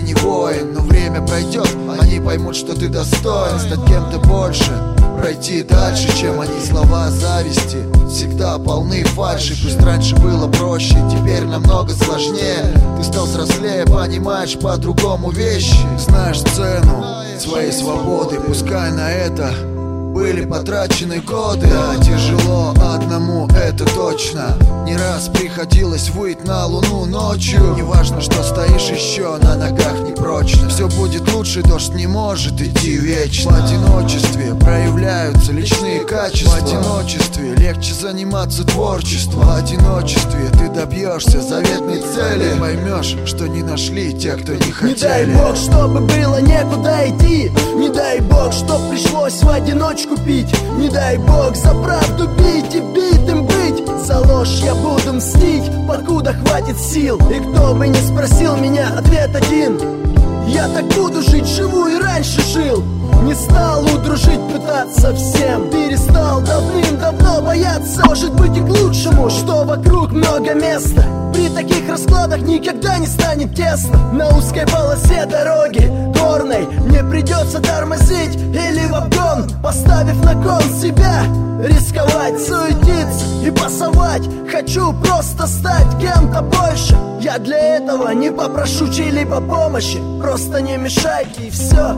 не воин. Но время пройдет, они поймут, что ты достоин стать кем-то больше, пройти дальше, чем они. Слова зависти всегда полны фальши. Пусть раньше было проще, теперь намного сложнее. Ты стал взрослее, понимаешь по-другому вещи. Знаешь цену своей свободы, пускай на это были потрачены годы. Да, тяжело одному, это точно. Не раз приходилось выйти на луну ночью. Неважно, что стоишь еще на ногах непрочно. Все будет лучше, дождь не может идти вечно. В одиночестве проявляются личные качества. В одиночестве легче заниматься творчеством. В одиночестве ты добьешься заветной цели. Ты поймешь, что не нашли те, кто не хотели. Не дай бог, чтобы было некуда идти. Не дай бог, чтоб пришлось в одиночку пить. Не дай бог за правду бить и битым быть. За ложь я буду мстить, покуда хватит сил. И кто бы не спросил меня, ответ один: я так буду жить, живу и раньше жил. Не стал удружить, пытаться всем. Перестал давным-давно бояться. Может быть и к лучшему, что вокруг много места. При таких раскладах никогда не станет тесно. На узкой полосе дороги горной мне придется тормозить или в обгон, поставив на кон себя. Рисковать, суетиться и пасовать. Хочу просто стать кем-то больше. Я для этого не попрошу чьей-либо помощи. Просто не мешайте и все.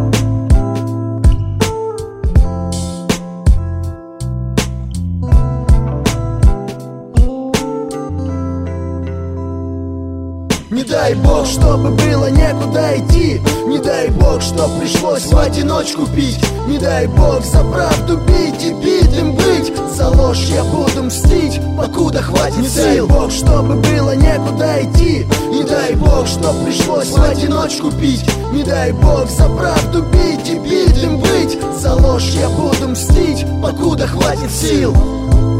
Не дай бог, чтобы было некуда идти. Не дай бог, чтоб пришлось в одиночку пить. Не дай бог за правду бить и битым быть. За ложь я буду мстить, покуда хватит сил. Не дай бог, чтобы было некуда идти. Не дай бог, чтоб пришлось в одиночку пить. Не дай бог за правду бить и битым быть. За ложь я буду мстить, покуда хватит сил.